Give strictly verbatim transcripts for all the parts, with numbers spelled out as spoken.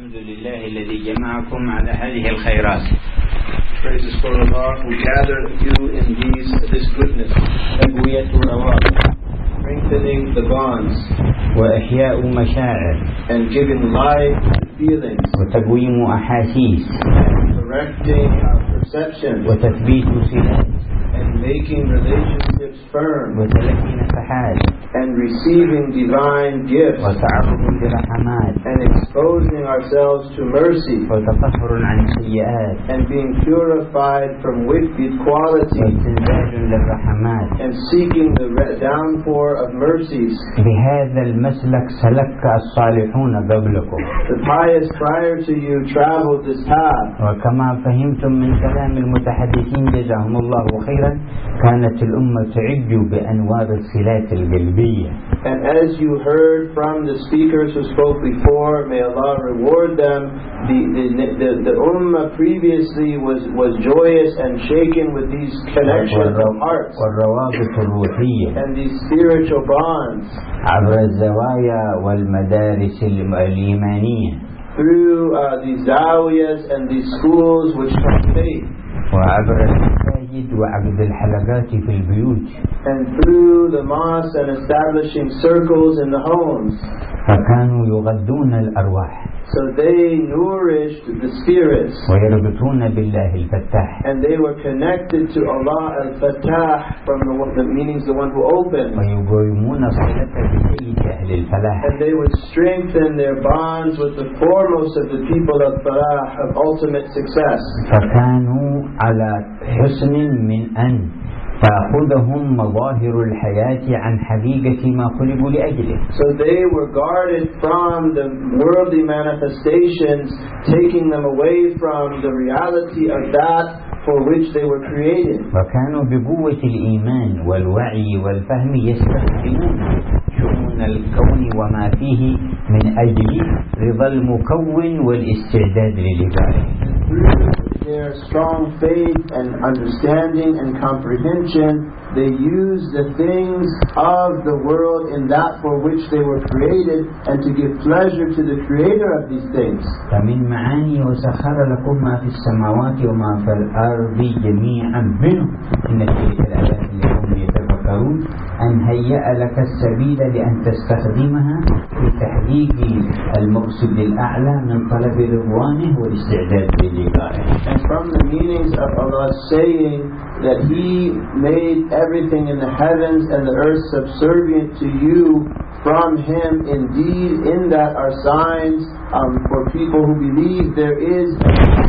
الحمد لله الذي جمعكم على هذه الخيرات. Praises for Allah who gathered you in these this goodness. تقوية الروابط. Strengthening the bonds. وإحياء مشاعر. And giving life to feelings. وتقويم أحاسيس. Correcting our perceptions. وتثبيت صلات. And making relationships firm. وتلقي نفحات. And receiving divine gifts. وتعرض لرحمات. And exposing ourselves to mercy. وتطهر عن السيئات. And being purified from wicked qualities. واستنزاج للرحمات. And seeking the downpour of mercies. بهذا المسلك سلك الصالحون قبلكم. The pious prior to you traveled this path. وكما فهمتم من كلام المتحدثين جزاهم الله خيرا كانت الأمة تعج بأنوار الصلات القلبية. And as you heard from the speakers who spoke before, may Allah reward them, the the the, the ummah previously was was joyous and shaken with these connections of hearts. والروابط الروحية. And these spiritual bonds. عبر الزوايا والمدارس الإيمانية. Through uh, these zawiyas and these schools which come faith. وعبر المساجد وعقد الحلقات في البيوت. And through the mosque and establishing circles in the homes. فكانوا يغذون الأرواح. So they nourished the spirits. ويربطون بالله الفتاح. And they were connected to Allah al-Fattah, from the, the meanings the one who opens. ويقومون صلة بسيد أهل الفلاح. And they would strengthen their bonds with the foremost of the people of Falah, of ultimate success. فكانوا على حسن من أن تأخذهم مظاهر الحياة عن حقيقة ما خلقوا لأجله. So they were guarded from the worldly manifestations, taking them away from the reality of that for which they were created. وكانوا بقوة الإيمان والوعي والفهم يستخدمون شؤون الكون وما فيه من أجل رضا المكون والاستعداد للإبادة. Their strong faith and understanding and comprehension, they use the things of the world in that for which they were created, and to give pleasure to the creator of these things. فمن معاني وسخر لكم ما في السماوات وما في الأرض جميعا منه إن في الآيات لهم يتفكرون أن هيأ لك السبيل لأن تستخدمها في تحقيق المقصد الأعلى من طلب رضوانه والاستعداد للقائه. And from the meanings of Allah saying that He made everything in the heavens and the earth subservient to you from Him, indeed in that are signs um, for people who believe there is a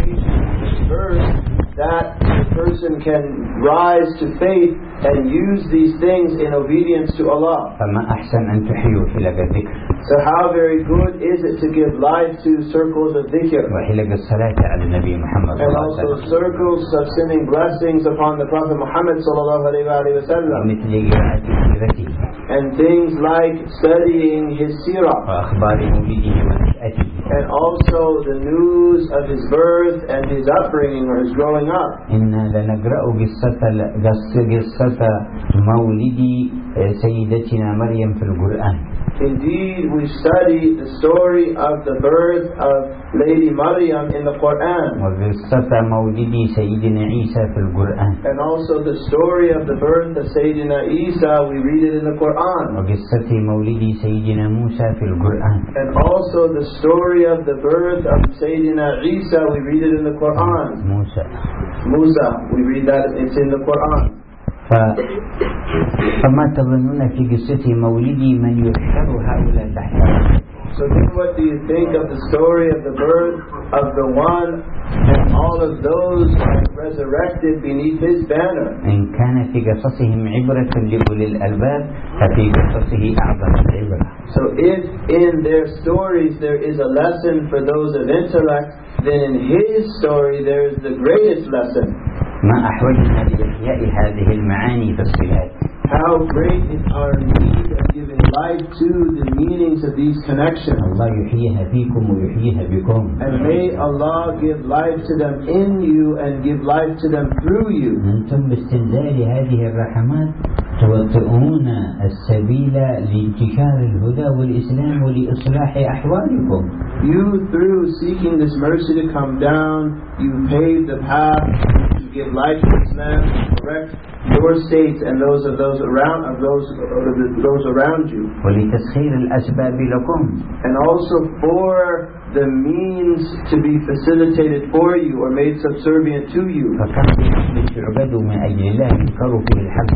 verse that a person can rise to faith and use these things in obedience to Allah. فما أحسن أن تحيوا حلق الذكر. So how very good is it to give life to circles of dhikr. وحلق الصلاة على النبي محمد. And also circles of sending blessings upon the Prophet Muhammad sallallahu alaihi wasallam. ومثل قراءة سيرته. And things like studying his seerah. وأخبار مولده ونشأته. And also the news of his birth and his upbringing or his growing up. إننا لنقرأ قصة قصة مولد سيدتنا مريم في القرآن. Indeed, we study the story of the birth of Lady Maryam in the Quran. وقصة مولد سيدنا عيسى في القرآن. And also the story of the birth of Sayyidina Isa, we read it in the Quran. وقصة مولد سيدنا موسى في القرآن. And also the story of the birth of Sayyidina Isa, we read it in the Quran. موسى. Musa, we read that, it's in the Quran. ف... فما تظنون في قصة مولدي من يحشر هؤلاء تحت. So then what do you think of the story of the birth of the one and all of those resurrected beneath his banner? إن كان في قصصهم عبرة لأولي الألباب ففي قصصه أعظم العبرة. So if in their stories there is a lesson for those of intellect, then in his story there is the greatest lesson. ما أحوجنا لإحياء هذه المعاني في الصلات. How great is our need of giving life to the meanings of these connections. الله يحييها فيكم ويحييها بكم. And may Allah give life to them in you and give life to them through you. أنتم باستنزال هذه الرحمات توطئون السبيل لانتشار الهدى والإسلام ولإصلاح أحوالكم. You, through seeking this mercy to come down, you pave the path to give life to Islam, to correct your states and those of those around of those of those around you. ولتسخير الأسباب لكم. And also for the means to be facilitated for you or made subservient to you. فكم يعبدوا من أجل الله ينكروا فيه الحق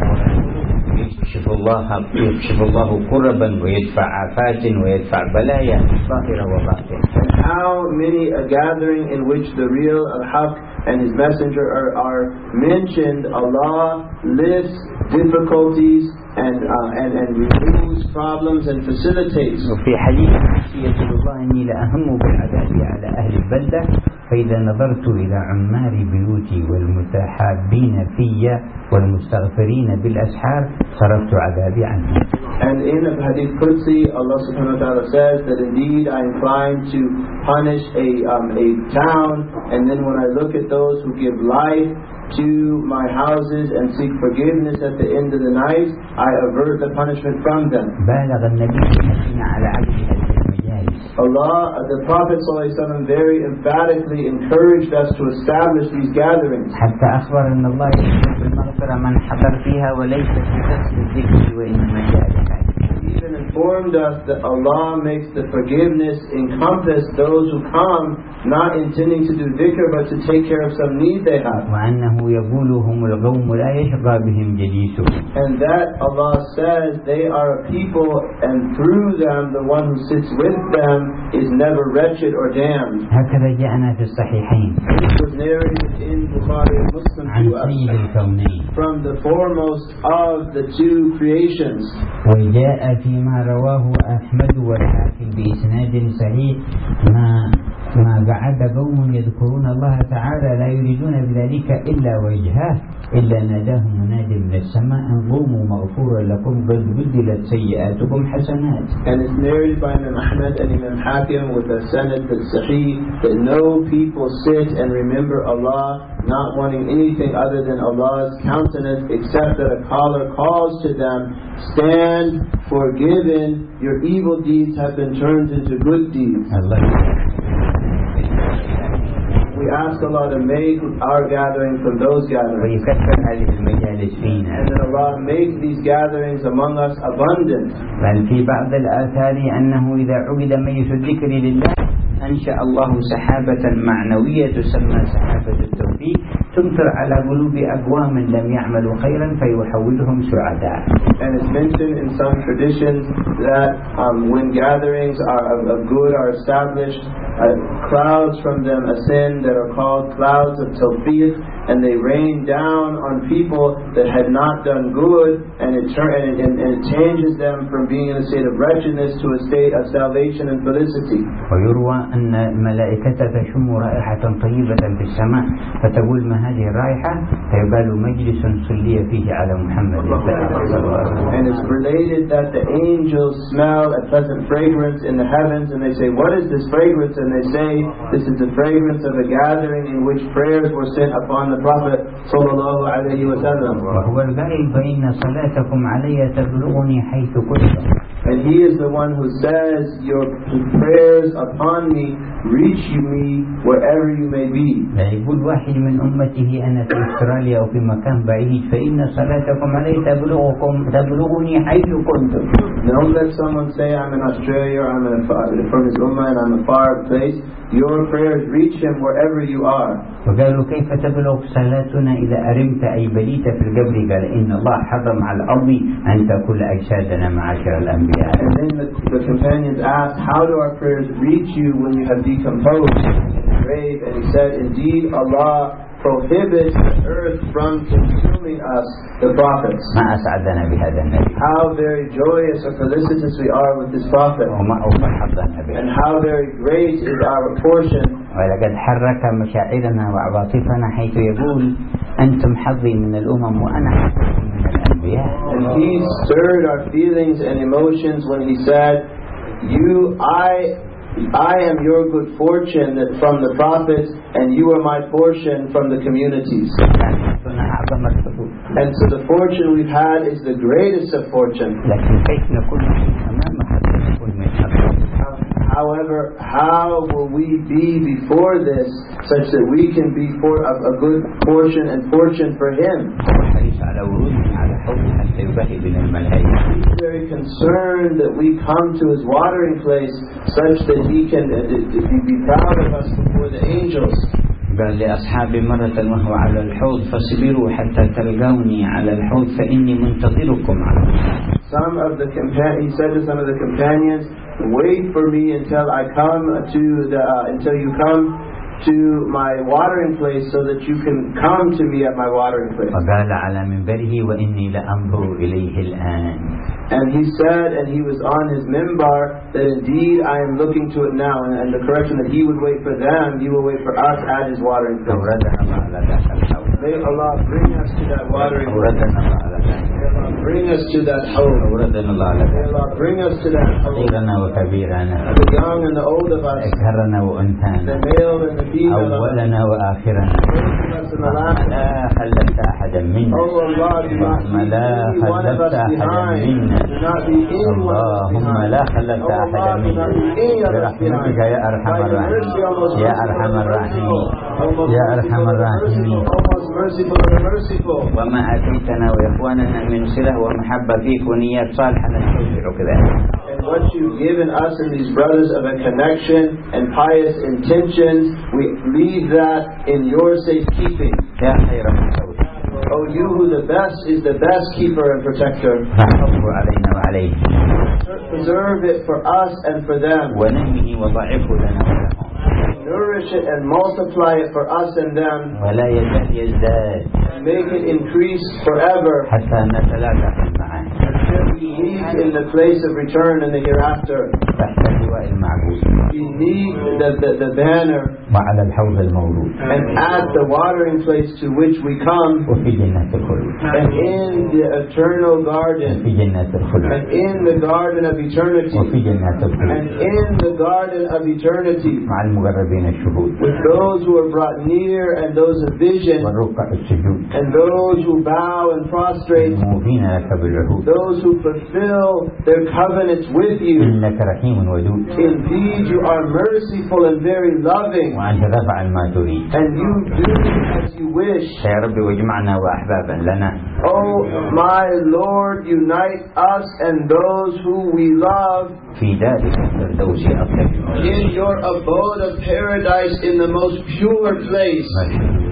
يكشف الله يكشف الله كربا ويدفع آفات ويدفع بلايا ظاهرة وباطنة. And how many a gathering in which the real al-Haq and His Messenger are, are mentioned, Allah lifts difficulties and uh, and and removes problems and facilitates. وفي حديث يقول الله إني لأهم بالعذاب على أهل البلدة فإذا نظرت إلى عمار بيوتي والمتحابين في والمستغفرين بالأسحار صرفت عذابي عنهم. And in the Hadith Qudsi, Allah subhanahu wa ta'ala says that indeed I incline to punish a um, a town, and then when I look at those who give life to my houses and seek forgiveness at the end of the night, I avert the punishment from them. بالغ النبي على عبده المجالس. Allah, the Prophet ﷺ very emphatically encouraged us to establish these gatherings. حتى أخبر أن الله يغفر المغفرة من حضر فيها وليس في قصد الذكر وإنما جاء لك. He even informed us that Allah makes the forgiveness encompass those who come not intending to do dhikr but to take care of some need they have. وأنه يقولهم القوم لا يشقى بهم جليسهم. And that Allah says they are a people and through them the one who sits with them is never wretched or damned. هكذا جاءنا في الصحيحين. This was narrated in Bukhari and Muslim عن to سيد us الكونين. from the foremost of the two creations. وجاء فيما رواه أحمد والحاكم بإسناد صحيح ما ما قعد قوم يذكرون الله تعالى لا يريدون بذلك إلا وجهه إلا ناداهم مناد من السماء أن قوموا مغفورا لكم قد بدلت سيئاتكم حسنات. And it's narrated by Imam Ahmad and Imam Hakim with a sanad that's sahih that no people sit and remember Allah not wanting anything other than Allah's countenance except that a caller calls to them, stand forgiven, your evil deeds have been turned into good deeds. Allah. We ask Allah to make our gathering from those gatherings. ويكثر هذه المجالس فينا. And that Allah make these gatherings among us abundant. بل في بعض الآثار أنه إذا عبد ميت الذكر لله أنشأ الله سحابة معنوية تسمى سحابة التوفيق تمطر على قلوب أقوام لم يعملوا خيرا فيحولهم سعداء. And it's mentioned in some traditions that um, when gatherings are of, of good are established, uh, clouds from them ascend that are called clouds of tawfiq, and they rain down on people that had not done good, and it, turn, and, it, and, and it changes them from being in a state of wretchedness to a state of salvation and felicity. ويروى أن الملائكة تشم رائحة طيبة في السماء فتقول ما هذه الرائحة فيقال مجلس صلي فيه على محمد صلى الله عليه وسلم. And it's related that the angels smell a pleasant fragrance in the heavens, and they say, what is this fragrance? And they say, this is the fragrance of a gathering in which prayers were sent upon the Prophet sallallahu alaihi wasallam. وهو القائل فإن صلاتكم علي تبلغني حيث كنت. And he is the one who says, your prayers upon me reach me wherever you may be. لا يقول واحد من أمته أنا في أستراليا أو في مكان بعيد فإن صلاتكم علي تبلغكم تبلغني حيث كنتم. Don't let someone say, I'm in Australia, or I'm in a, from his ummah and I'm a far place. Your prayers reach him wherever you are. وقالوا كيف تبلغ صلاتنا إذا أرمت أي بليت في القبر؟ قال إن الله حرم على الأرض أن تأكل أجسادنا معاشر الأنبياء. And then the, the companions asked, how do our prayers reach you when you have decomposed in the grave? And he said, indeed Allah prohibits the earth from consuming us, the prophets. ما أسعدنا بهذا النبي. How very joyous or felicitous we are with this prophet. وما أوفى حظنا به. And how very great is our portion. ولقد حرك مشاعرنا وعواطفنا حيث يقول أنتم حظي من الأمم وأنا حظي من الأنبياء. And he stirred our feelings and emotions when he said, you, I I am your good fortune from the prophets, and you are my portion from the communities. And so the fortune we've had is the greatest of fortune. لكن كيف نكون أمام حتى نكون من حقه؟ However, how will we be before this such that we can be for a, a good portion and fortune for him? حريص على ورودنا على حوضه حتى يباهي بنا الملائكة. He's very concerned that we come to his watering place such that he can uh, be proud of us before the angels. قال لأصحابي مرة وهو على الحوض فاصبروا حتى تلقوني على الحوض فإني منتظركم على الحوض. Some of the compa- he said to some of the companions, wait for me until I come to the uh, until you come to my watering place so that you can come to me at my watering place. وقال على منبره وإني لأنظر إليه الآن. And he said, and he was on his mimbar, that indeed I am looking to it now. And, and the correction that he would wait for them, he will wait for us at his watering place. May Allah bring us to that watering place. May Allah bring us to that home. May Allah bring us to that home. The young and the old of us, the male and the female of us, لا خلفت أحدا منا اللهم لا خلفت أحدا منا اللهم لا خلفت أحدا منا برحمتك يا أرحم الراحمين يا أرحم الراحمين يا أرحم الراحمين وما أتيتنا وإخواننا من صلة ومحبة فيك ونيات صالحة نستودعك ذلك. And what you've given us and these brothers of a connection and pious intentions, we leave that in your safekeeping. يا خير مسؤول. Oh, you who the best is the best keeper and protector. فاحفظه علينا وعليه. Preserve it for us and for them. ونمه وضعفه لنا ولهم. Nourish it and multiply it for us and them. ولا يزال يزداد. And make it increase forever. حتى نتلاقى في المعاد. We meet in the place of return in the hereafter. تحت اللواء المعبود. We need the, the, the banner. وعلى الحوض الموجود. And at the watering place to which we come. وفي جنة الخلد. And in the eternal garden. وفي جنة الخلد. And in the garden of eternity. وفي جنة الخلد. And in the garden of eternity. مع المقربين الشهود. With those who are brought near and those of vision. والركع السجود. And those who bow and prostrate. الموفين لك بالعهود. Those who fulfill their covenants with you. إنك رحيم ودود. Indeed you are merciful and very loving. وأنت تفعل ما تريد. And you do as you wish. يا رب واجمعنا وأحبابا لنا. Oh my Lord, unite us and those who we love. في ذلك الفردوس أطيب. In your abode of paradise in the most pure place.